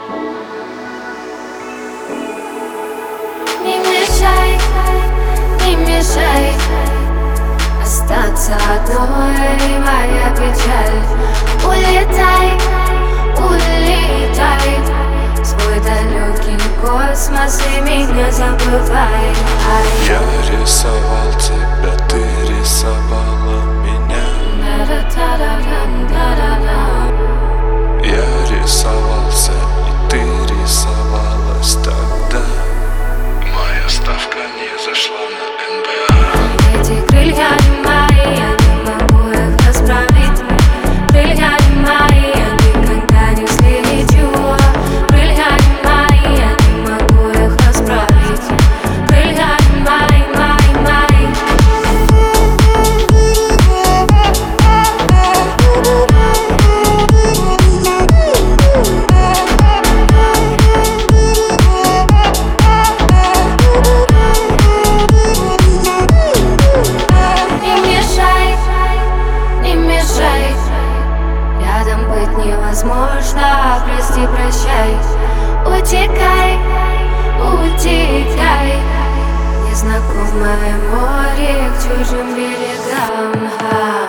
Не мешай остаться одной, моя печаль. Улетай, улетай в свой далекий космос и меня забывай. Я рисовал тебя, ты рисовала меня. Я рисовался, и ты рисовалась тогда. Моя ставка не зашла на НБА. Эти крылья не мои, я не могу их расправить. Крылья не мои, я никогда не взлечу. Крылья не мои, я не могу их расправить. Крылья не мои, мои, мои. Рядом быть невозможно, прости, прощай. Утекай, утекай. Незнакомое море к чужим берегам.